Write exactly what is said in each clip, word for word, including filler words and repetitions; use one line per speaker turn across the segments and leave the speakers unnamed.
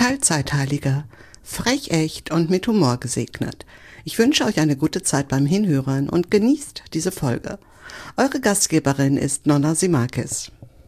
Teilzeitheilige, frech, echt und mit Humor gesegnet. Ich wünsche euch eine gute Zeit beim Hinhören und genießt diese Folge. Eure Gastgeberin ist Nonna Simakis.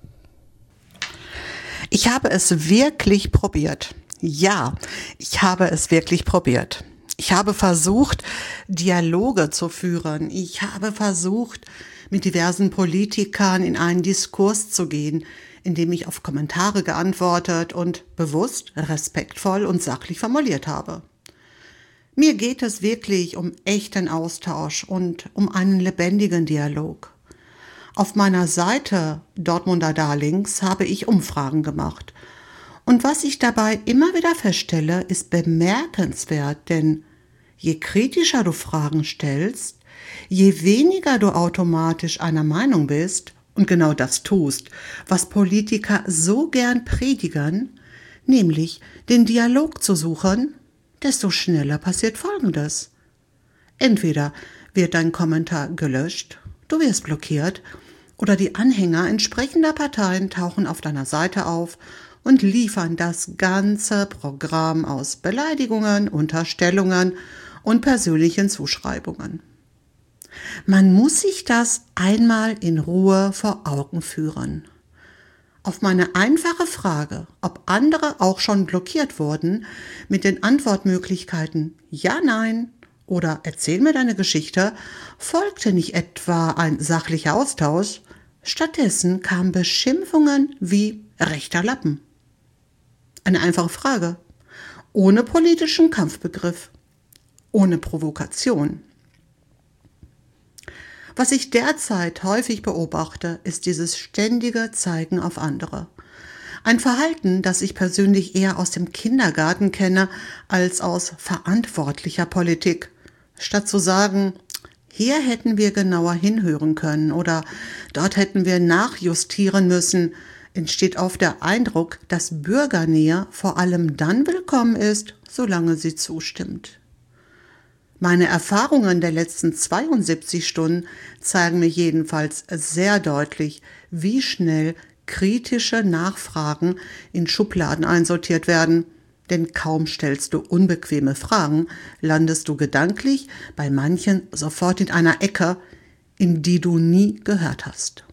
Ich habe es wirklich probiert. Ja, ich habe es wirklich probiert. Ich habe versucht, Dialoge zu führen. Ich habe versucht, mit diversen Politikern in einen Diskurs zu gehen, indem ich auf Kommentare geantwortet und bewusst, respektvoll und sachlich formuliert habe. Mir geht es wirklich um echten Austausch und um einen lebendigen Dialog. Auf meiner Seite Dortmunder Darlings habe ich Umfragen gemacht. Und was ich dabei immer wieder feststelle, ist bemerkenswert, denn je kritischer du Fragen stellst, je weniger du automatisch einer Meinung bist und genau das tust, was Politiker so gern predigen, nämlich den Dialog zu suchen, desto schneller passiert Folgendes. Entweder wird dein Kommentar gelöscht, du wirst blockiert, oder die Anhänger entsprechender Parteien tauchen auf deiner Seite auf und liefern das ganze Programm aus Beleidigungen, Unterstellungen und persönlichen Zuschreibungen. Man muss sich das einmal in Ruhe vor Augen führen. Auf meine einfache Frage, ob andere auch schon blockiert wurden, mit den Antwortmöglichkeiten Ja, Nein oder Erzähl mir deine Geschichte, folgte nicht etwa ein sachlicher Austausch, stattdessen kamen Beschimpfungen wie rechter Lappen. Eine einfache Frage, ohne politischen Kampfbegriff, ohne Provokation. Was ich derzeit häufig beobachte, ist dieses ständige Zeigen auf andere. Ein Verhalten, das ich persönlich eher aus dem Kindergarten kenne, als aus verantwortlicher Politik. Statt zu sagen, hier hätten wir genauer hinhören können oder dort hätten wir nachjustieren müssen, entsteht oft der Eindruck, dass Bürgernähe vor allem dann willkommen ist, solange sie zustimmt. Meine Erfahrungen der letzten zweiundsiebzig Stunden zeigen mir jedenfalls sehr deutlich, wie schnell kritische Nachfragen in Schubladen einsortiert werden. Denn kaum stellst du unbequeme Fragen, landest du gedanklich bei manchen sofort in einer Ecke, in die du nie gehört hast.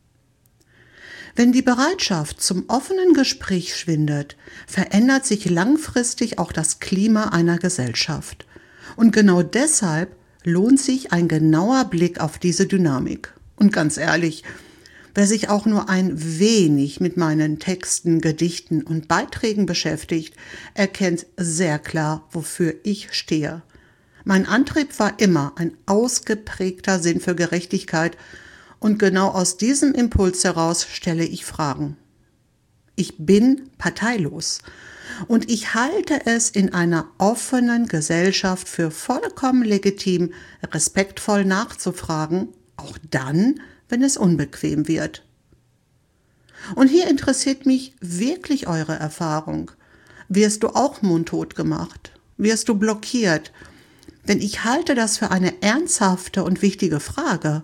Wenn die Bereitschaft zum offenen Gespräch schwindet, verändert sich langfristig auch das Klima einer Gesellschaft. Und genau deshalb lohnt sich ein genauer Blick auf diese Dynamik. Und ganz ehrlich, wer sich auch nur ein wenig mit meinen Texten, Gedichten und Beiträgen beschäftigt, erkennt sehr klar, wofür ich stehe. Mein Antrieb war immer ein ausgeprägter Sinn für Gerechtigkeit und genau aus diesem Impuls heraus stelle ich Fragen. Ich bin parteilos. Und ich halte es in einer offenen Gesellschaft für vollkommen legitim, respektvoll nachzufragen, auch dann, wenn es unbequem wird. Und hier interessiert mich wirklich eure Erfahrung. Wirst du auch mundtot gemacht? Wirst du blockiert? Denn ich halte das für eine ernsthafte und wichtige Frage.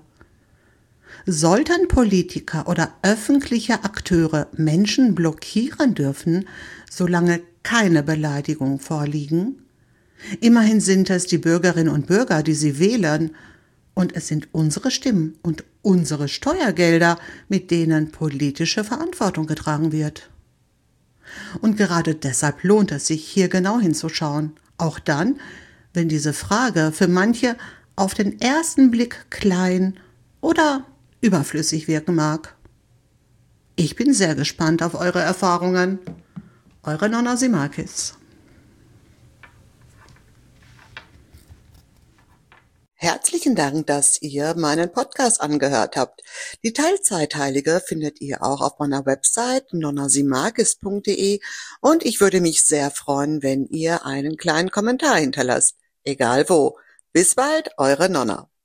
Sollten Politiker oder öffentliche Akteure Menschen blockieren dürfen, solange keine Beleidigungen vorliegen? Immerhin sind es die Bürgerinnen und Bürger, die sie wählen, und es sind unsere Stimmen und unsere Steuergelder, mit denen politische Verantwortung getragen wird. Und gerade deshalb lohnt es sich, hier genau hinzuschauen, auch dann, wenn diese Frage für manche auf den ersten Blick klein oder überflüssig wirken mag. Ich bin sehr gespannt auf eure Erfahrungen. Eure Nonna Simakis. Herzlichen Dank, dass ihr meinen Podcast angehört habt. Die Teilzeitheilige findet ihr auch auf meiner Website nonna simakis punkt de und ich würde mich sehr freuen, wenn ihr einen kleinen Kommentar hinterlasst. Egal wo. Bis bald, eure Nonna.